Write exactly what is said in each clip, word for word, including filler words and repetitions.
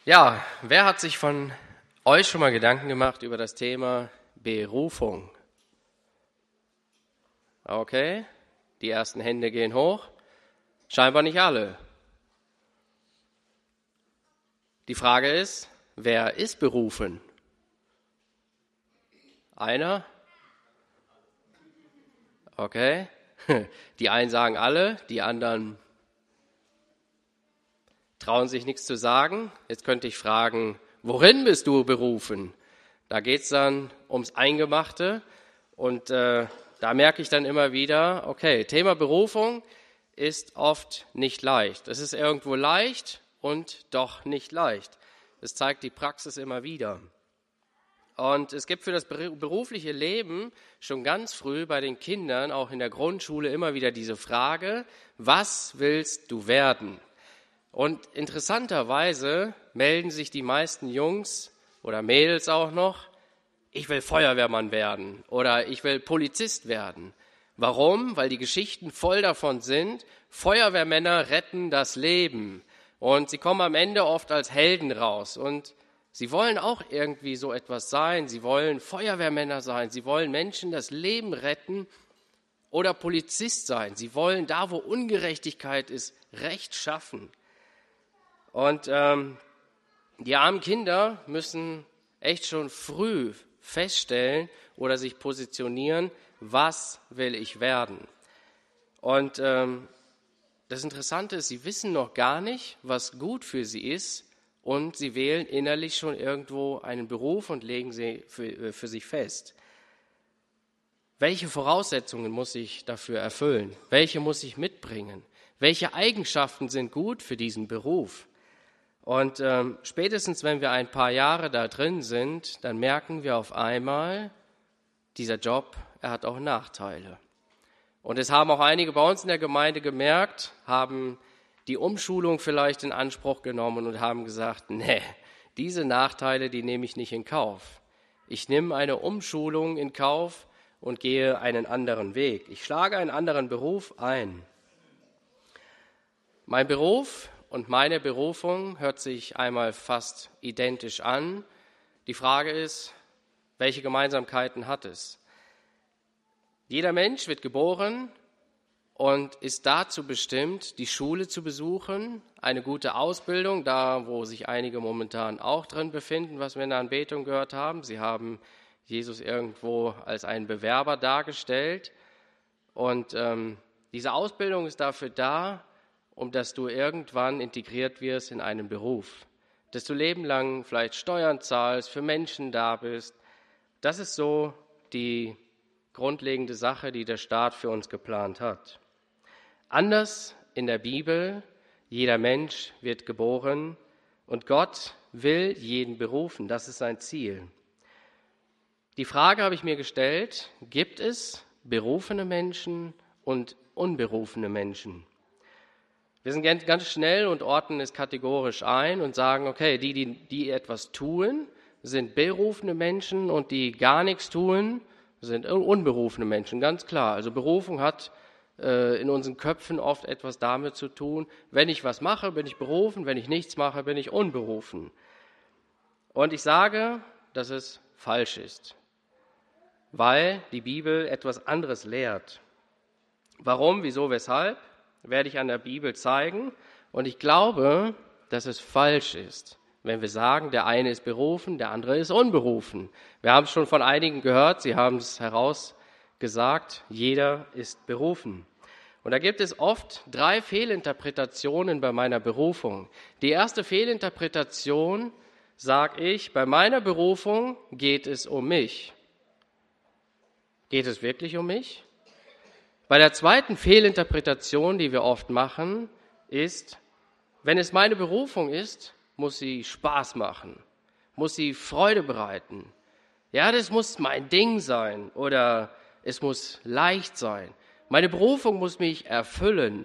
Ja, wer hat sich von euch schon mal Gedanken gemacht über das Thema Berufung? Okay, die ersten Hände gehen hoch. Scheinbar nicht alle. Die Frage ist, wer ist berufen? Einer? Okay. Die einen sagen alle, die anderen trauen sich nichts zu sagen. Jetzt könnte ich fragen, worin bist du berufen? Da geht es dann ums Eingemachte und äh, da merke ich dann immer wieder, okay, Thema Berufung ist oft nicht leicht. Es ist irgendwo leicht und doch nicht leicht. Das zeigt die Praxis immer wieder. Und es gibt für das berufliche Leben schon ganz früh bei den Kindern, auch in der Grundschule, immer wieder diese Frage, was willst du werden? Und interessanterweise melden sich die meisten Jungs oder Mädels auch noch, ich will Feuerwehrmann werden oder ich will Polizist werden. Warum? Weil die Geschichten voll davon sind, Feuerwehrmänner retten das Leben. Und sie kommen am Ende oft als Helden raus. Und sie wollen auch irgendwie so etwas sein. Sie wollen Feuerwehrmänner sein. Sie wollen Menschen das Leben retten oder Polizist sein. Sie wollen da, wo Ungerechtigkeit ist, Recht schaffen. Und ähm, die armen Kinder müssen echt schon früh feststellen oder sich positionieren, was will ich werden. Und ähm, das Interessante ist, sie wissen noch gar nicht, was gut für sie ist und sie wählen innerlich schon irgendwo einen Beruf und legen sie für, für sich fest. Welche Voraussetzungen muss ich dafür erfüllen? Welche muss ich mitbringen? Welche Eigenschaften sind gut für diesen Beruf? Und ähm, spätestens, wenn wir ein paar Jahre da drin sind, dann merken wir auf einmal, dieser Job, er hat auch Nachteile. Und es haben auch einige bei uns in der Gemeinde gemerkt, haben die Umschulung vielleicht in Anspruch genommen und haben gesagt, nee, diese Nachteile, die nehme ich nicht in Kauf. Ich nehme eine Umschulung in Kauf und gehe einen anderen Weg. Ich schlage einen anderen Beruf ein. Mein Beruf und meine Berufung hört sich einmal fast identisch an. Die Frage ist, welche Gemeinsamkeiten hat es? Jeder Mensch wird geboren und ist dazu bestimmt, die Schule zu besuchen, eine gute Ausbildung, da wo sich einige momentan auch drin befinden, was wir in der Anbetung gehört haben. Sie haben Jesus irgendwo als einen Bewerber dargestellt. Und ähm, diese Ausbildung ist dafür da, um dass du irgendwann integriert wirst in einen Beruf, dass du lebenlang vielleicht Steuern zahlst, für Menschen da bist. Das ist so die grundlegende Sache, die der Staat für uns geplant hat. Anders in der Bibel, jeder Mensch wird geboren und Gott will jeden berufen, das ist sein Ziel. Die Frage habe ich mir gestellt, gibt es berufene Menschen und unberufene Menschen? Wir sind ganz schnell und ordnen es kategorisch ein und sagen, okay, die, die, die etwas tun, sind berufene Menschen und die gar nichts tun, sind unberufene Menschen, ganz klar. Also Berufung hat äh, in unseren Köpfen oft etwas damit zu tun, wenn ich was mache, bin ich berufen, wenn ich nichts mache, bin ich unberufen. Und ich sage, dass es falsch ist, weil die Bibel etwas anderes lehrt. Warum, wieso, weshalb? Werde ich an der Bibel zeigen. Und ich glaube, dass es falsch ist, wenn wir sagen, der eine ist berufen, der andere ist unberufen. Wir haben es schon von einigen gehört, sie haben es herausgesagt, jeder ist berufen. Und da gibt es oft drei Fehlinterpretationen bei meiner Berufung. Die erste Fehlinterpretation, sage ich, bei meiner Berufung geht es um mich. Geht es wirklich um mich? Bei der zweiten Fehlinterpretation, die wir oft machen, ist, wenn es meine Berufung ist, muss sie Spaß machen, muss sie Freude bereiten. Ja, das muss mein Ding sein oder es muss leicht sein. Meine Berufung muss mich erfüllen.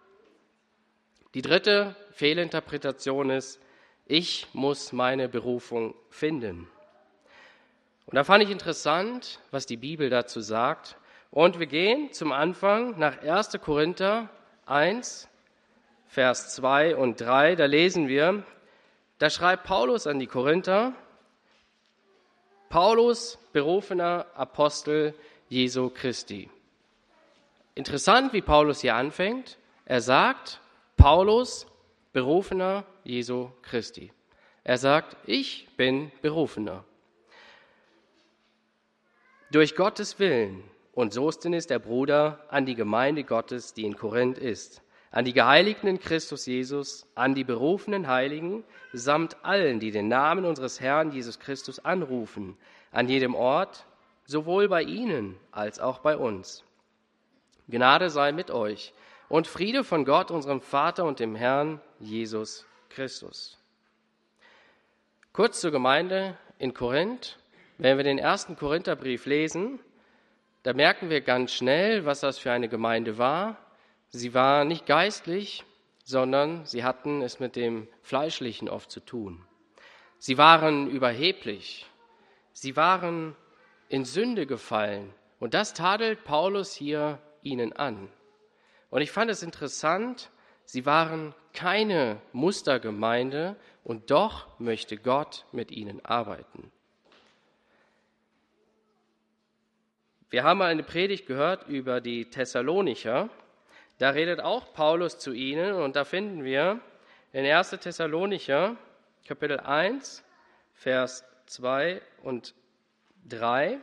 Die dritte Fehlinterpretation ist, ich muss meine Berufung finden. Und da fand ich interessant, was die Bibel dazu sagt. Und wir gehen zum Anfang nach erster Korinther eins, Vers zwei und drei. Da lesen wir, Da schreibt Paulus an die Korinther, Paulus, berufener Apostel Jesu Christi. Interessant, wie Paulus hier anfängt. Er sagt, Paulus, berufener Jesu Christi. Er sagt, ich bin Berufener. Durch Gottes Willen und Sosthenes, der Bruder, an die Gemeinde Gottes, die in Korinth ist, an die Geheiligten in Christus Jesus, an die berufenen Heiligen, samt allen, die den Namen unseres Herrn Jesus Christus anrufen, an jedem Ort, sowohl bei ihnen als auch bei uns. Gnade sei mit euch und Friede von Gott, unserem Vater und dem Herrn Jesus Christus. Kurz zur Gemeinde in Korinth. Wenn wir den ersten Korintherbrief lesen, da merken wir ganz schnell, was das für eine Gemeinde war. Sie war nicht geistlich, sondern sie hatten es mit dem Fleischlichen oft zu tun. Sie waren überheblich. Sie waren in Sünde gefallen. Und das tadelt Paulus hier ihnen an. Und ich fand es interessant, sie waren keine Mustergemeinde und doch möchte Gott mit ihnen arbeiten. Wir haben eine Predigt gehört über die Thessalonicher. Da redet auch Paulus zu ihnen und da finden wir in erster Thessalonicher, Kapitel eins, Vers zwei und drei.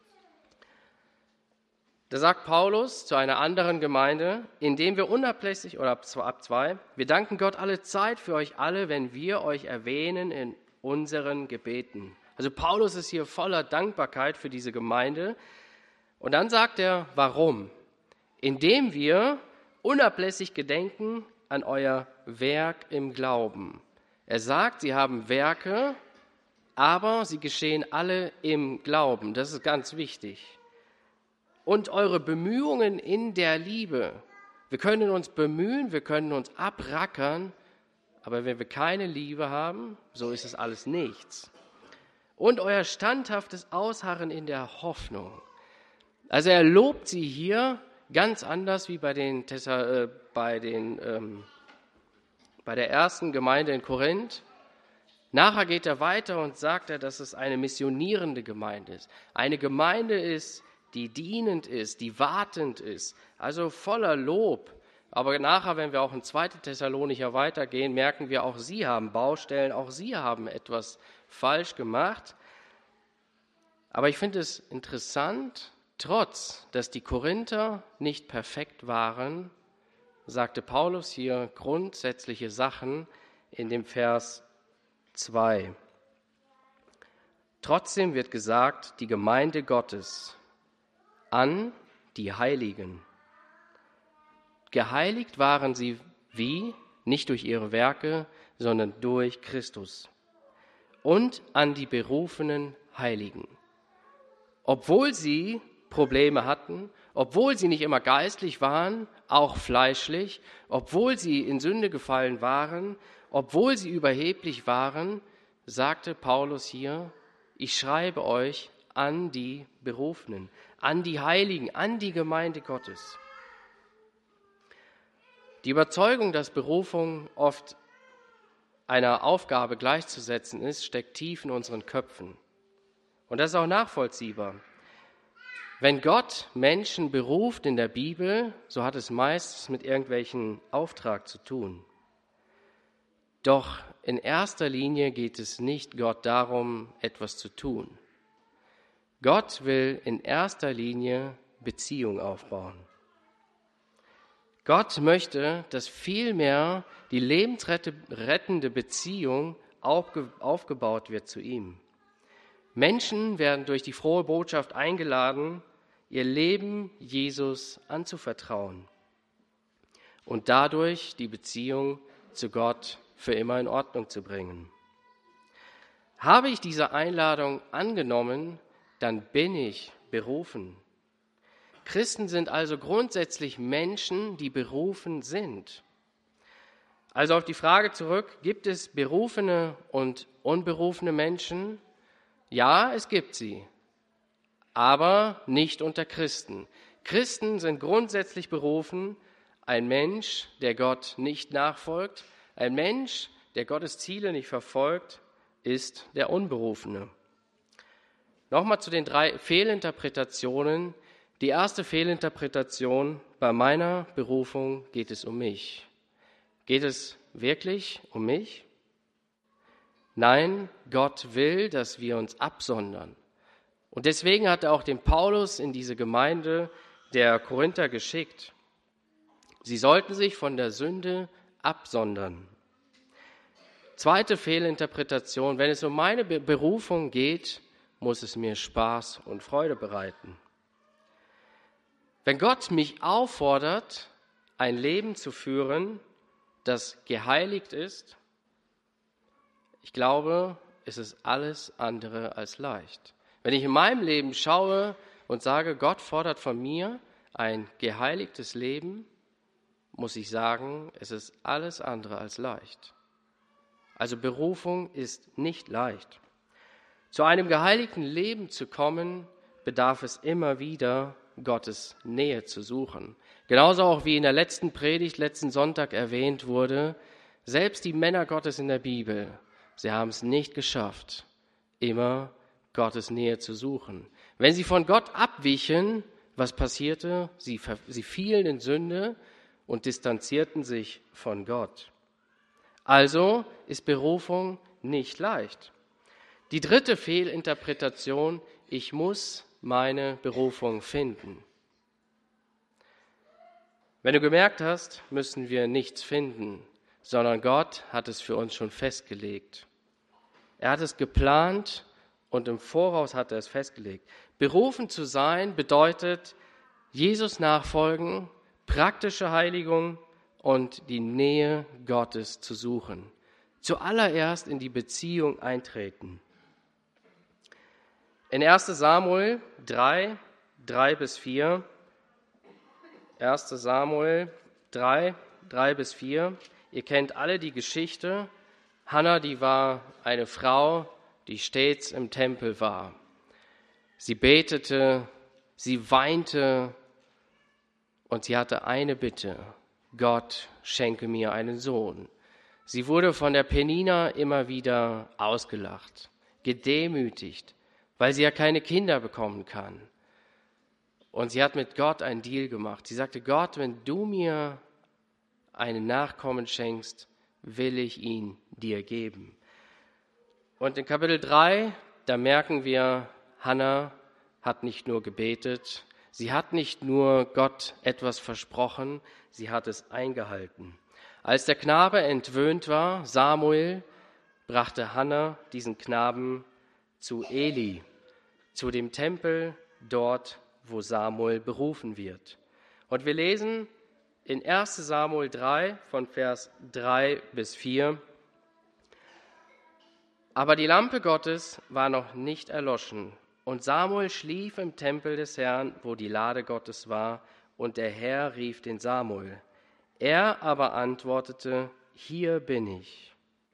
Da sagt Paulus zu einer anderen Gemeinde, indem wir unablässig, oder ab zwei, wir danken Gott alle Zeit für euch alle, wenn wir euch erwähnen in unseren Gebeten. Also Paulus ist hier voller Dankbarkeit für diese Gemeinde. Und dann sagt er, warum? Indem wir unablässig gedenken an euer Werk im Glauben. Er sagt, sie haben Werke, aber sie geschehen alle im Glauben. Das ist ganz wichtig. Und eure Bemühungen in der Liebe. Wir können uns bemühen, wir können uns abrackern, aber wenn wir keine Liebe haben, so ist es alles nichts. Und euer standhaftes Ausharren in der Hoffnung. Also er lobt sie hier ganz anders wie bei, den, äh, bei, den, ähm, bei der ersten Gemeinde in Korinth. Nachher geht er weiter und sagt er, dass es eine missionierende Gemeinde ist. Eine Gemeinde ist, die dienend ist, die wartend ist, also voller Lob. Aber nachher, wenn wir auch in zweiter Thessalonicher weitergehen, merken wir, auch sie haben Baustellen, auch sie haben etwas falsch gemacht. Aber ich finde es interessant, trotz, dass die Korinther nicht perfekt waren, sagte Paulus hier grundsätzliche Sachen in dem Vers zwei. Trotzdem wird gesagt, die Gemeinde Gottes an die Heiligen. Geheiligt waren sie wie? Nicht durch ihre Werke, sondern durch Christus. Und an die berufenen Heiligen. Obwohl sie Probleme hatten, obwohl sie nicht immer geistlich waren, auch fleischlich, obwohl sie in Sünde gefallen waren, obwohl sie überheblich waren, sagte Paulus hier, ich schreibe euch an die Berufenen, an die Heiligen, an die Gemeinde Gottes. Die Überzeugung, dass Berufung oft einer Aufgabe gleichzusetzen ist, steckt tief in unseren Köpfen. Und das ist auch nachvollziehbar. Wenn Gott Menschen beruft in der Bibel, so hat es meist mit irgendwelchen Auftrag zu tun. Doch in erster Linie geht es nicht Gott darum, etwas zu tun. Gott will in erster Linie Beziehung aufbauen. Gott möchte, dass vielmehr die lebensrettende Beziehung aufgebaut wird zu ihm. Menschen werden durch die frohe Botschaft eingeladen, ihr Leben Jesus anzuvertrauen und dadurch die Beziehung zu Gott für immer in Ordnung zu bringen. Habe ich diese Einladung angenommen, dann bin ich berufen. Christen sind also grundsätzlich Menschen, die berufen sind. Also auf die Frage zurück, gibt es berufene und unberufene Menschen? Ja, es gibt sie, aber nicht unter Christen. Christen sind grundsätzlich berufen, ein Mensch, der Gott nicht nachfolgt, ein Mensch, der Gottes Ziele nicht verfolgt, ist der Unberufene. Nochmal zu den drei Fehlinterpretationen. Die erste Fehlinterpretation: Bei meiner Berufung geht es um mich. Geht es wirklich um mich? Nein, Gott will, dass wir uns absondern. Und deswegen hat er auch den Paulus in diese Gemeinde der Korinther geschickt. Sie sollten sich von der Sünde absondern. Zweite Fehlinterpretation: Wenn es um meine Berufung geht, muss es mir Spaß und Freude bereiten. Wenn Gott mich auffordert, ein Leben zu führen, das geheiligt ist, ich glaube, es ist alles andere als leicht. Wenn ich in meinem Leben schaue und sage, Gott fordert von mir ein geheiligtes Leben, muss ich sagen, es ist alles andere als leicht. Also Berufung ist nicht leicht. Zu einem geheiligten Leben zu kommen, bedarf es immer wieder, Gottes Nähe zu suchen. Genauso auch wie in der letzten Predigt, letzten Sonntag erwähnt wurde, selbst die Männer Gottes in der Bibel, sie haben es nicht geschafft, immer Gottes Nähe zu suchen. Wenn sie von Gott abwichen, was passierte? Sie, sie fielen in Sünde und distanzierten sich von Gott. Also ist Berufung nicht leicht. Die dritte Fehlinterpretation: Ich muss meine Berufung finden. Wenn du gemerkt hast, müssen wir nichts finden, sondern Gott hat es für uns schon festgelegt. Er hat es geplant und im Voraus hat er es festgelegt. Berufen zu sein bedeutet Jesus nachfolgen, praktische Heiligung und die Nähe Gottes zu suchen. Zuallererst in die Beziehung eintreten. In erster Samuel drei, drei bis vier, erster Samuel drei, drei bis vier, ihr kennt alle die Geschichte. Hannah, die war eine Frau, die stets im Tempel war. Sie betete, sie weinte und sie hatte eine Bitte: Gott, schenke mir einen Sohn. Sie wurde von der Penina immer wieder ausgelacht, gedemütigt, weil sie ja keine Kinder bekommen kann. Und sie hat mit Gott einen Deal gemacht. Sie sagte: Gott, wenn du mir einen Nachkommen schenkst, will ich ihn dir geben. Und in Kapitel drei, da merken wir, Hannah hat nicht nur gebetet, sie hat nicht nur Gott etwas versprochen, sie hat es eingehalten. Als der Knabe entwöhnt war, Samuel, brachte Hannah diesen Knaben zu Eli, zu dem Tempel dort, wo Samuel berufen wird. Und wir lesen in erster Samuel drei von Vers drei bis vier: Aber die Lampe Gottes war noch nicht erloschen, und Samuel schlief im Tempel des Herrn, wo die Lade Gottes war, und der Herr rief den Samuel. Er aber antwortete: Hier bin ich.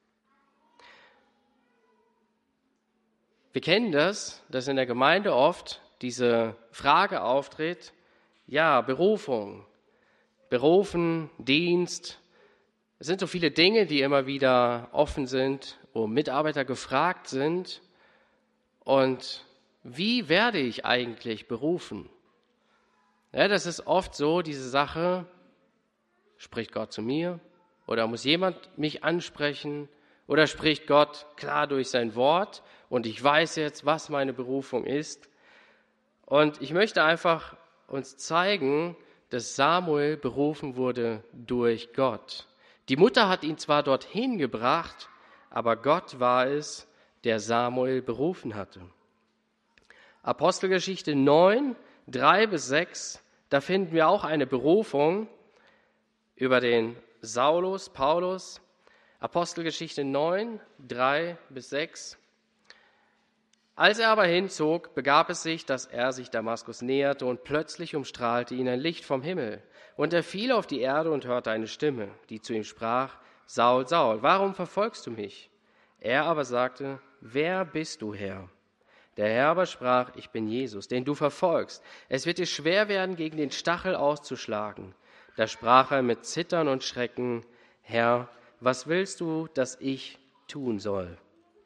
Wir kennen das, dass in der Gemeinde oft diese Frage auftritt: Ja, Berufung, Berufen, Dienst. Es sind so viele Dinge, die immer wieder offen sind, wo Mitarbeiter gefragt sind. Und wie werde ich eigentlich berufen? Ja, das ist oft so, diese Sache: Spricht Gott zu mir? Oder muss jemand mich ansprechen? Oder spricht Gott klar durch sein Wort und ich weiß jetzt, was meine Berufung ist? Und ich möchte einfach uns zeigen, dass Samuel berufen wurde durch Gott. Die Mutter hat ihn zwar dorthin gebracht, aber Gott war es, der Samuel berufen hatte. Apostelgeschichte neun, drei bis sechs, da finden wir auch eine Berufung über den Saulus, Paulus. Apostelgeschichte neun, drei bis sechs. Als er aber hinzog, begab es sich, dass er sich Damaskus näherte, und plötzlich umstrahlte ihn ein Licht vom Himmel. Und er fiel auf die Erde und hörte eine Stimme, die zu ihm sprach: Saul, Saul, warum verfolgst du mich? Er aber sagte: Wer bist du, Herr? Der Herr aber sprach: Ich bin Jesus, den du verfolgst. Es wird dir schwer werden, gegen den Stachel auszuschlagen. Da sprach er mit Zittern und Schrecken: Herr, was willst du, dass ich tun soll?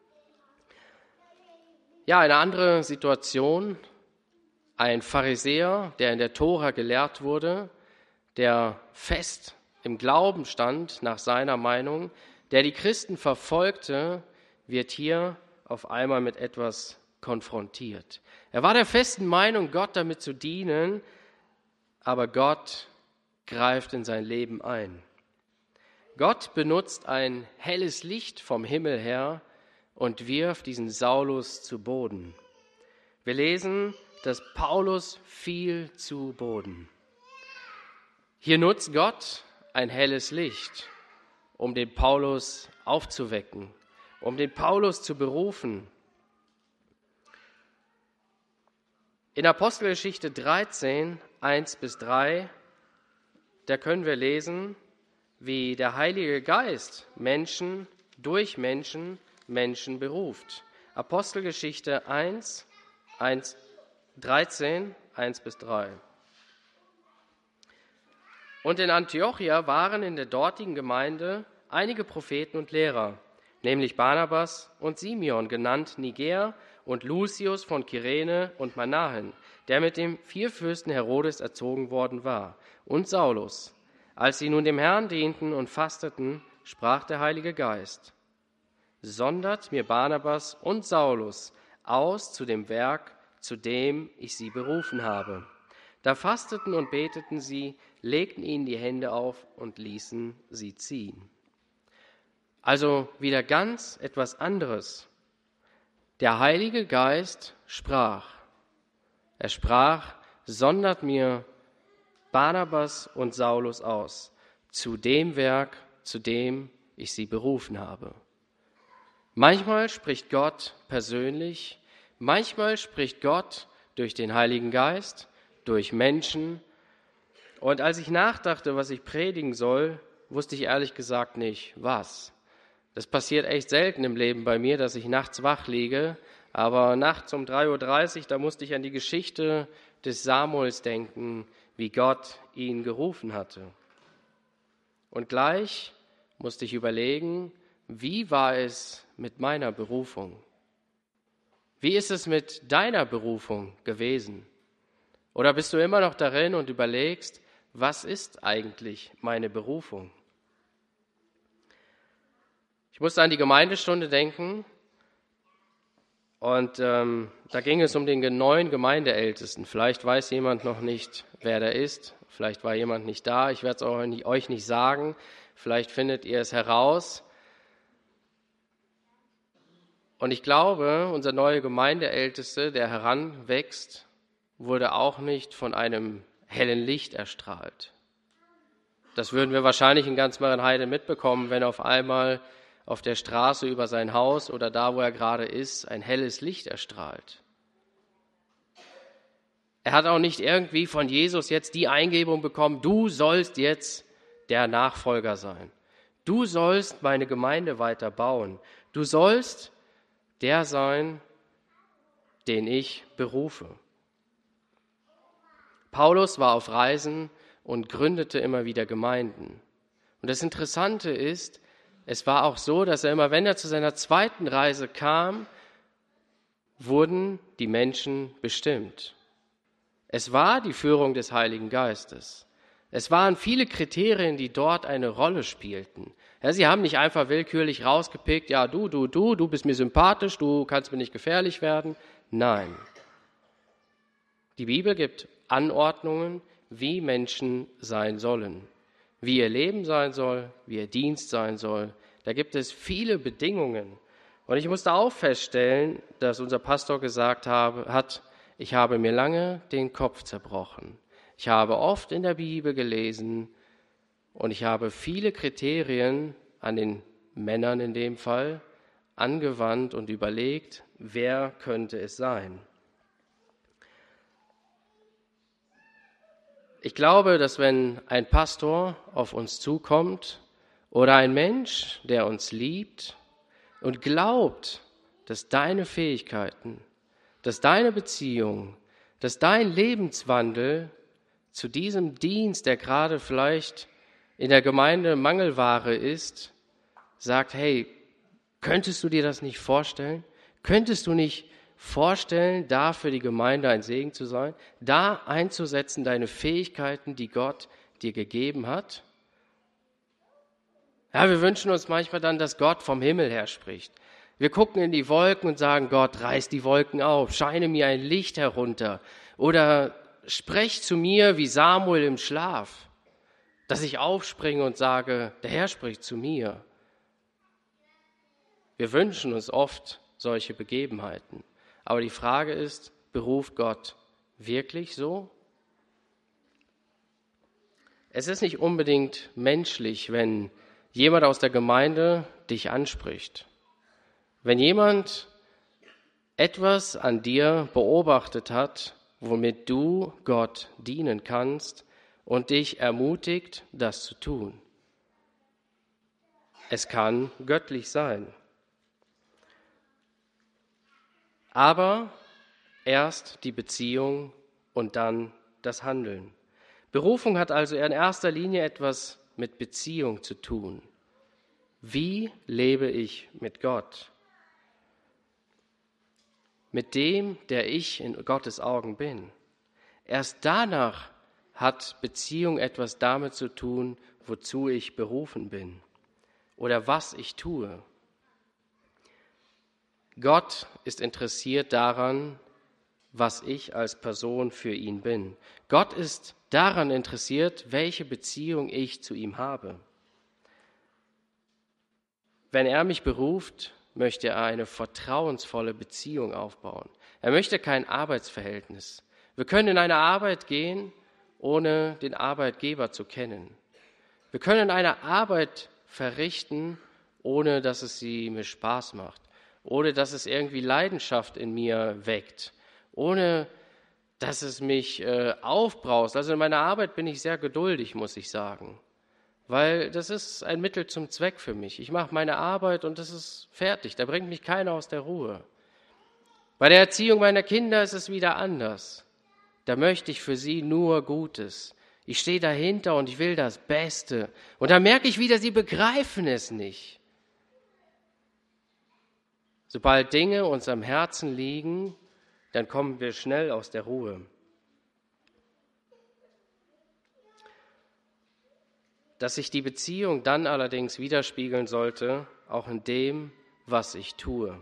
Ja, eine andere Situation, ein Pharisäer, der in der Tora gelehrt wurde, der fest im Glauben stand, nach seiner Meinung, der die Christen verfolgte, wird hier auf einmal mit etwas konfrontiert. Er war der festen Meinung, Gott damit zu dienen, aber Gott greift in sein Leben ein. Gott benutzt ein helles Licht vom Himmel her und wirft diesen Saulus zu Boden. Wir lesen, dass Paulus fiel zu Boden. Hier nutzt Gott ein helles Licht, um den Paulus aufzuwecken, um den Paulus zu berufen. In Apostelgeschichte dreizehn, eins bis drei, da können wir lesen, wie der Heilige Geist Menschen, durch Menschen, Menschen beruft. Apostelgeschichte eins, eins, dreizehn, eins bis drei. Und in Antiochia waren in der dortigen Gemeinde einige Propheten und Lehrer, nämlich Barnabas und Simeon, genannt Niger, und Lucius von Kyrene und Manahen, der mit dem Vierfürsten Herodes erzogen worden war, und Saulus. Als sie nun dem Herrn dienten und fasteten, sprach der Heilige Geist: Sondert mir Barnabas und Saulus aus zu dem Werk, zu dem ich sie berufen habe. Da fasteten und beteten sie, legten ihnen die Hände auf und ließen sie ziehen. Also wieder ganz etwas anderes. Der Heilige Geist sprach. Er sprach: Sondert mir Barnabas und Saulus aus zu dem Werk, zu dem ich sie berufen habe. Manchmal spricht Gott persönlich, manchmal spricht Gott durch den Heiligen Geist, durch Menschen. Und als ich nachdachte, was ich predigen soll, wusste ich ehrlich gesagt nicht, was. Das passiert echt selten im Leben bei mir, dass ich nachts wach liege, aber nachts um drei Uhr dreißig, da musste ich an die Geschichte des Samuels denken, wie Gott ihn gerufen hatte. Und gleich musste ich überlegen, wie war es mit meiner Berufung? Wie ist es mit deiner Berufung gewesen? Oder bist du immer noch darin und überlegst, was ist eigentlich meine Berufung? Ich musste an die Gemeindestunde denken und ähm, da ging es um den neuen Gemeindeältesten. Vielleicht weiß jemand noch nicht, wer der ist. Vielleicht war jemand nicht da. Ich werde es euch nicht sagen. Vielleicht findet ihr es heraus. Und ich glaube, unser neuer Gemeindeälteste, der heranwächst, wurde auch nicht von einem hellen Licht erstrahlt. Das würden wir wahrscheinlich in ganz Marienheide mitbekommen, wenn auf einmal auf der Straße über sein Haus oder da, wo er gerade ist, ein helles Licht erstrahlt. Er hat auch nicht irgendwie von Jesus jetzt die Eingebung bekommen, du sollst jetzt der Nachfolger sein. Du sollst meine Gemeinde weiter bauen. Du sollst der sein, den ich berufe. Paulus war auf Reisen und gründete immer wieder Gemeinden. Und das Interessante ist, es war auch so, dass er immer, wenn er zu seiner zweiten Reise kam, wurden die Menschen bestimmt. Es war die Führung des Heiligen Geistes. Es waren viele Kriterien, die dort eine Rolle spielten. Ja, sie haben nicht einfach willkürlich rausgepickt, ja, du, du, du, du bist mir sympathisch, du kannst mir nicht gefährlich werden. Nein. Die Bibel gibt Anordnungen, wie Menschen sein sollen, wie ihr Leben sein soll, wie ihr Dienst sein soll. Da gibt es viele Bedingungen. Und ich musste auch feststellen, dass unser Pastor gesagt habe, hat, ich habe mir lange den Kopf zerbrochen. Ich habe oft in der Bibel gelesen und ich habe viele Kriterien an den Männern in dem Fall angewandt und überlegt, wer könnte es sein. Ich glaube, dass wenn ein Pastor auf uns zukommt oder ein Mensch, der uns liebt und glaubt, dass deine Fähigkeiten, dass deine Beziehung, dass dein Lebenswandel zu diesem Dienst, der gerade vielleicht in der Gemeinde Mangelware ist, sagt, hey, könntest du dir das nicht vorstellen? Könntest du nicht vorstellen, da für die Gemeinde ein Segen zu sein, da einzusetzen deine Fähigkeiten, die Gott dir gegeben hat? Ja, wir wünschen uns manchmal dann, dass Gott vom Himmel her spricht. Wir gucken in die Wolken und sagen, Gott, reiß die Wolken auf, scheine mir ein Licht herunter oder sprech zu mir wie Samuel im Schlaf, dass ich aufspringe und sage, der Herr spricht zu mir. Wir wünschen uns oft solche Begebenheiten. Aber die Frage ist, beruft Gott wirklich so? Es ist nicht unbedingt menschlich, wenn jemand aus der Gemeinde dich anspricht. Wenn jemand etwas an dir beobachtet hat, womit du Gott dienen kannst und dich ermutigt, das zu tun. Es kann göttlich sein. Aber erst die Beziehung und dann das Handeln. Berufung hat also in erster Linie etwas mit Beziehung zu tun. Wie lebe ich mit Gott? Mit dem, der ich in Gottes Augen bin. Erst danach hat Beziehung etwas damit zu tun, wozu ich berufen bin oder was ich tue. Gott ist interessiert daran, was ich als Person für ihn bin. Gott ist daran interessiert, welche Beziehung ich zu ihm habe. Wenn er mich beruft, möchte er eine vertrauensvolle Beziehung aufbauen. Er möchte kein Arbeitsverhältnis. Wir können in eine Arbeit gehen, ohne den Arbeitgeber zu kennen. Wir können eine Arbeit verrichten, ohne dass es sie mir Spaß macht, ohne dass es irgendwie Leidenschaft in mir weckt, ohne dass es mich äh, aufbraust. Also in meiner Arbeit bin ich sehr geduldig, muss ich sagen. Weil das ist ein Mittel zum Zweck für mich. Ich mache meine Arbeit und das ist fertig. Da bringt mich keiner aus der Ruhe. Bei der Erziehung meiner Kinder ist es wieder anders. Da möchte ich für sie nur Gutes. Ich stehe dahinter und ich will das Beste. Und da merke ich wieder, sie begreifen es nicht. Sobald Dinge uns am Herzen liegen, dann kommen wir schnell aus der Ruhe. Dass sich die Beziehung dann allerdings widerspiegeln sollte, auch in dem, was ich tue.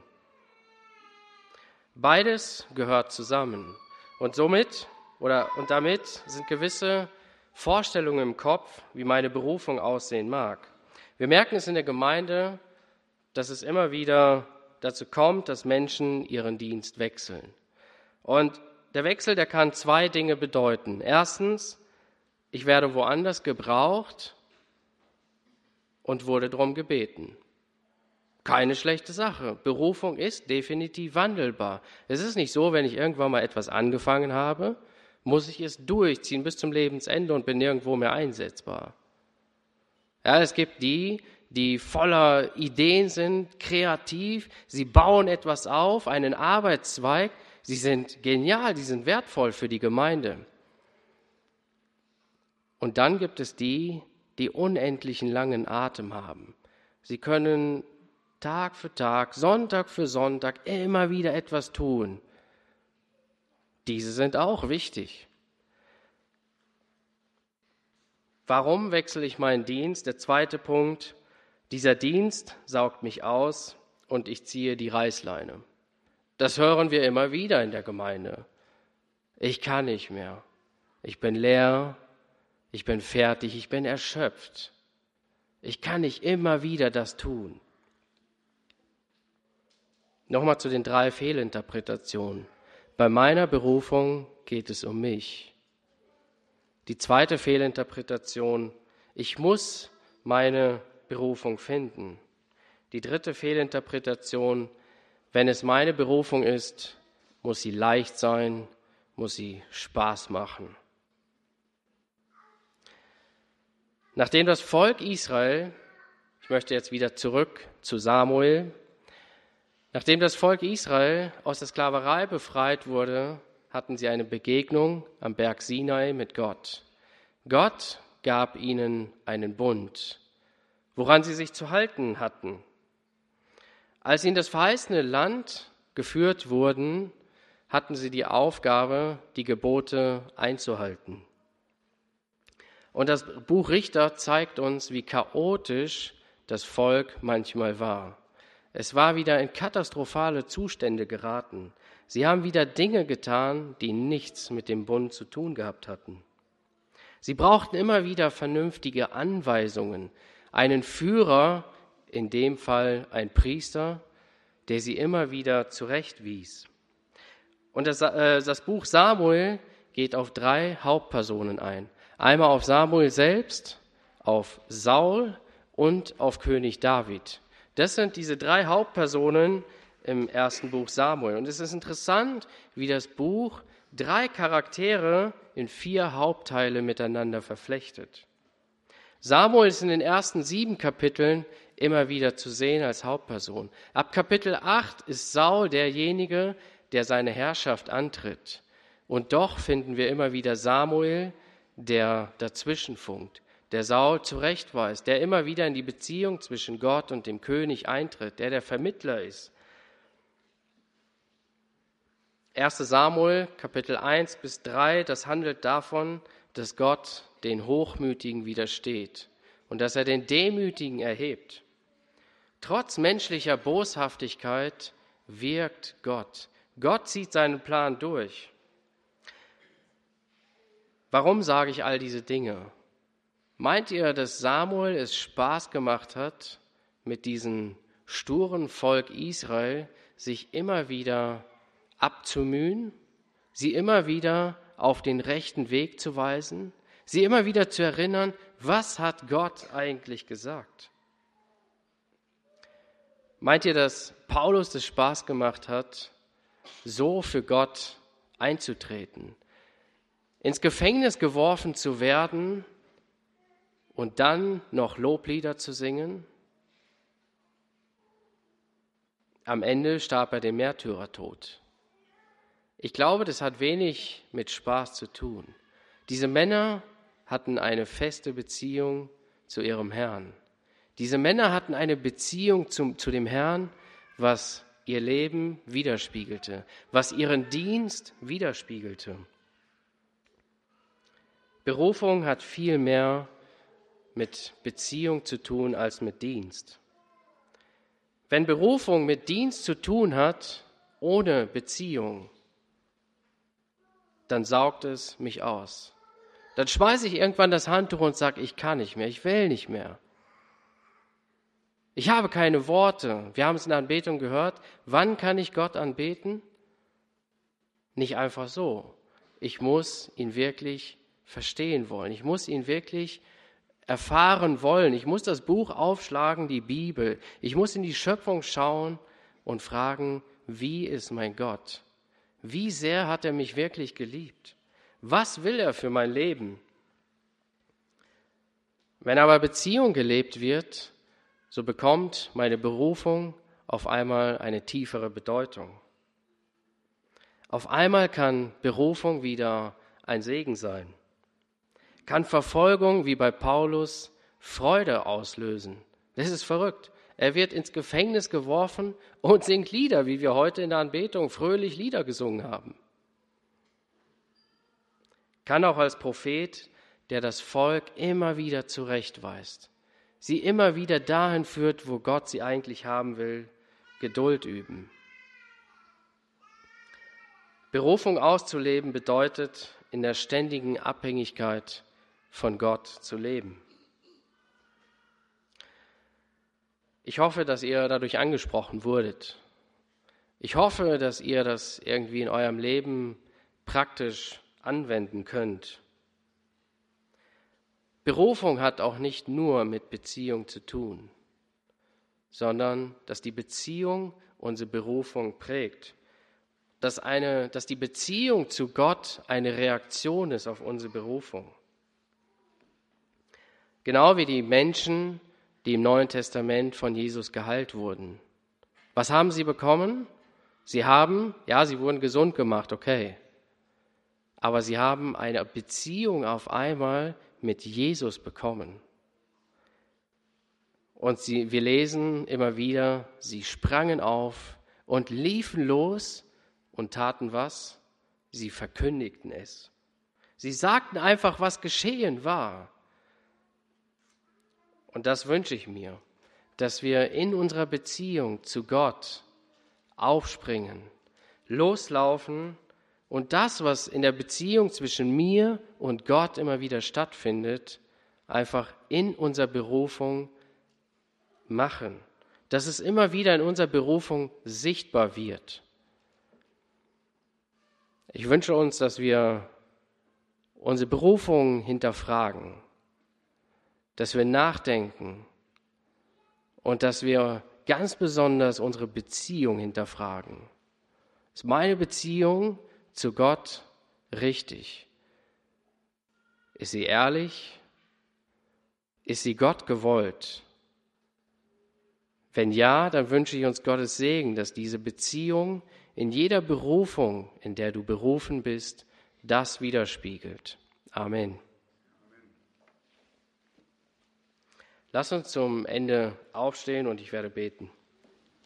Beides gehört zusammen. Und somit oder und damit sind gewisse Vorstellungen im Kopf, wie meine Berufung aussehen mag. Wir merken es in der Gemeinde, dass es immer wieder dazu kommt, dass Menschen ihren Dienst wechseln. Und der Wechsel, der kann zwei Dinge bedeuten. Erstens, ich werde woanders gebraucht und wurde darum gebeten. Keine schlechte Sache. Berufung ist definitiv wandelbar. Es ist nicht so, wenn ich irgendwann mal etwas angefangen habe, muss ich es durchziehen bis zum Lebensende und bin nirgendwo mehr einsetzbar. Ja, es gibt die, die voller Ideen sind, kreativ, sie bauen etwas auf, einen Arbeitszweig, sie sind genial, sie sind wertvoll für die Gemeinde. Und dann gibt es die, die unendlichen langen Atem haben. Sie können Tag für Tag, Sonntag für Sonntag immer wieder etwas tun. Diese sind auch wichtig. Warum wechsle ich meinen Dienst? Der zweite Punkt, dieser Dienst saugt mich aus und ich ziehe die Reißleine. Das hören wir immer wieder in der Gemeinde. Ich kann nicht mehr. Ich bin leer. Ich bin fertig, ich bin erschöpft. Ich kann nicht immer wieder das tun. Nochmal zu den drei Fehlinterpretationen. Bei meiner Berufung geht es um mich. Die zweite Fehlinterpretation, ich muss meine Berufung finden. Die dritte Fehlinterpretation, wenn es meine Berufung ist, muss sie leicht sein, muss sie Spaß machen. Nachdem das Volk Israel, ich möchte jetzt wieder zurück zu Samuel, nachdem das Volk Israel aus der Sklaverei befreit wurde, hatten sie eine Begegnung am Berg Sinai mit Gott. Gott gab ihnen einen Bund woran sie sich zu halten hatten. Als sie in das verheißene Land geführt wurden, hatten sie die Aufgabe, die Gebote einzuhalten. Und das Buch Richter zeigt uns, wie chaotisch das Volk manchmal war. Es war wieder in katastrophale Zustände geraten. Sie haben wieder Dinge getan, die nichts mit dem Bund zu tun gehabt hatten. Sie brauchten immer wieder vernünftige Anweisungen, einen Führer, in dem Fall ein Priester, der sie immer wieder zurechtwies. Und das, äh, das Buch Samuel geht auf drei Hauptpersonen ein. Einmal auf Samuel selbst, auf Saul und auf König David. Das sind diese drei Hauptpersonen im ersten Buch Samuel. Und es ist interessant, wie das Buch drei Charaktere in vier Hauptteile miteinander verflechtet. Samuel ist in den ersten sieben Kapiteln immer wieder zu sehen als Hauptperson. Ab Kapitel acht ist Saul derjenige, der seine Herrschaft antritt. Und doch finden wir immer wieder Samuel, der dazwischenfunkt, der Saul zurechtweist, der immer wieder in die Beziehung zwischen Gott und dem König eintritt, der der Vermittler ist. erster Samuel, Kapitel eins bis drei, das handelt davon, dass Gott den Hochmütigen widersteht und dass er den Demütigen erhebt. Trotz menschlicher Boshaftigkeit wirkt Gott. Gott zieht seinen Plan durch. Warum sage ich all diese Dinge? Meint ihr, dass Samuel es Spaß gemacht hat, mit diesem sturen Volk Israel sich immer wieder abzumühen, sie immer wieder auf den rechten Weg zu weisen, sie immer wieder zu erinnern, was hat Gott eigentlich gesagt? Meint ihr, dass Paulus es Spaß gemacht hat, so für Gott einzutreten, ins Gefängnis geworfen zu werden und dann noch Loblieder zu singen? Am Ende starb er den Märtyrertod. Ich glaube, das hat wenig mit Spaß zu tun. Diese Männer hatten eine feste Beziehung zu ihrem Herrn. Diese Männer hatten eine Beziehung zum, zu dem Herrn, was ihr Leben widerspiegelte, was ihren Dienst widerspiegelte. Berufung hat viel mehr mit Beziehung zu tun als mit Dienst. Wenn Berufung mit Dienst zu tun hat, ohne Beziehung, dann saugt es mich aus. Dann schmeiße ich irgendwann das Handtuch und sage, ich kann nicht mehr, ich will nicht mehr. Ich habe keine Worte. Wir haben es in der Anbetung gehört. Wann kann ich Gott anbeten? Nicht einfach so. Ich muss ihn wirklich verstehen wollen. Ich muss ihn wirklich erfahren wollen. Ich muss das Buch aufschlagen, die Bibel. Ich muss in die Schöpfung schauen und fragen, wie ist mein Gott? Wie sehr hat er mich wirklich geliebt? Was will er für mein Leben? Wenn aber Beziehung gelebt wird, so bekommt meine Berufung auf einmal eine tiefere Bedeutung. Auf einmal kann Berufung wieder ein Segen sein. Kann Verfolgung wie bei Paulus Freude auslösen. Das ist verrückt. Er wird ins Gefängnis geworfen und singt Lieder, wie wir heute in der Anbetung fröhlich Lieder gesungen haben. Kann auch als Prophet, der das Volk immer wieder zurechtweist, sie immer wieder dahin führt, wo Gott sie eigentlich haben will, Geduld üben. Berufung auszuleben bedeutet, in der ständigen Abhängigkeit von Gott zu leben. Ich hoffe, dass ihr dadurch angesprochen wurdet. Ich hoffe, dass ihr das irgendwie in eurem Leben praktisch anwenden könnt. Berufung hat auch nicht nur mit Beziehung zu tun, sondern dass die Beziehung unsere Berufung prägt. Dass, eine, dass die Beziehung zu Gott eine Reaktion ist auf unsere Berufung. Genau wie die Menschen, die im Neuen Testament von Jesus geheilt wurden. Was haben sie bekommen? Sie haben, ja, sie wurden gesund gemacht, okay. Aber sie haben eine Beziehung auf einmal mit Jesus bekommen. Und sie, wir lesen immer wieder, sie sprangen auf und liefen los und taten was? Sie verkündigten es. Sie sagten einfach, was geschehen war. Und das wünsche ich mir, dass wir in unserer Beziehung zu Gott aufspringen, loslaufen und das, was in der Beziehung zwischen mir und Gott immer wieder stattfindet, einfach in unserer Berufung machen. Dass es immer wieder in unserer Berufung sichtbar wird. Ich wünsche uns, dass wir unsere Berufung hinterfragen, dass wir nachdenken und dass wir ganz besonders unsere Beziehung hinterfragen. Ist meine Beziehung zu Gott richtig? Ist sie ehrlich? Ist sie Gott gewollt? Wenn ja, dann wünsche ich uns Gottes Segen, dass diese Beziehung in jeder Berufung, in der du berufen bist, das widerspiegelt. Amen. Lass uns zum Ende aufstehen und ich werde beten.